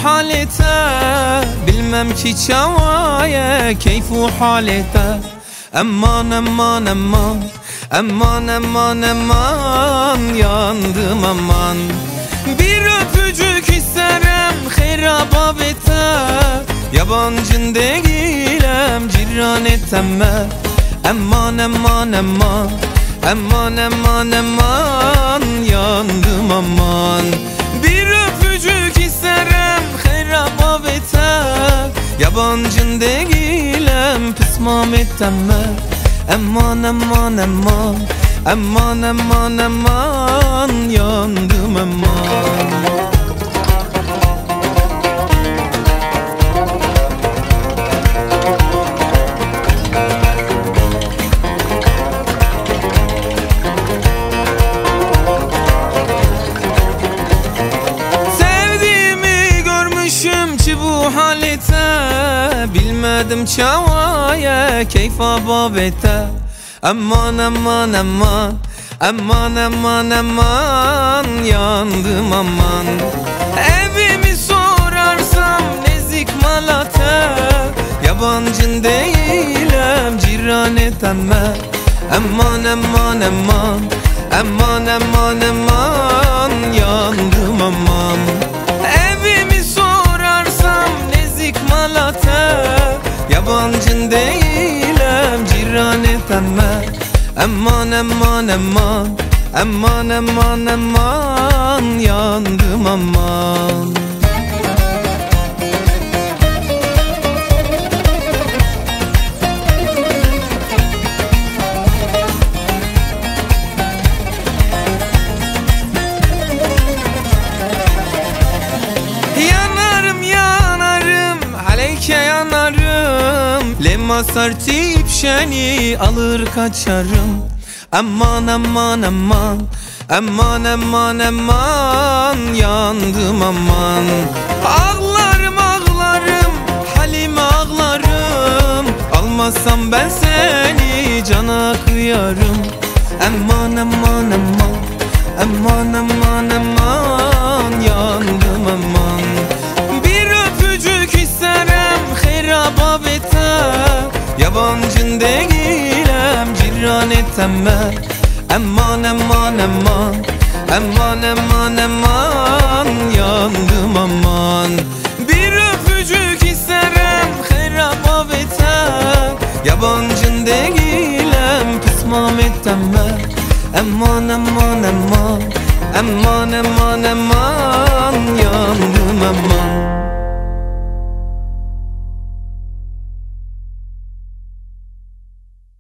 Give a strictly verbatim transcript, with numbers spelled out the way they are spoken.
halete, bilmem ki çavaya keyfu halete. Aman aman aman, aman aman aman, yandım aman. Bir öpücük isterim xeyra bete, yabancın değilim ciran eteme. Aman aman aman, aman aman aman, yandım aman. Bir öpücük isterim xeyra bete, yabancın değilim pısmam eteme. Aman aman aman, aman aman aman, yandım aman. Bu halete, bilmedim çavaya keyfa babete. Aman aman aman, aman aman aman, yandım aman. Evimi sorarsam nezik malate, yabancın değilim ciran eteme. Aman aman aman, aman aman aman, yandım aman. Evimi sorarsam nezik malate, yabancın değilim ciran eteme. Aman aman aman, aman aman aman, yandım aman. Yanarım, lemma sartip şeni alır kaçarım. Aman aman aman, aman aman aman, yandım aman. Ağlarım ağlarım, halim ağlarım, almazsam ben seni cana kıyarım. Aman aman aman, aman aman aman, yandım aman. Bir öpücük isterim xeyra babete, yabancın değilim ciran eteme. Aman aman aman, aman aman aman, yandım aman. Bir öpücük isterim xeyra babete, yabancın değilim pısmam eteme. Aman aman aman, aman aman aman,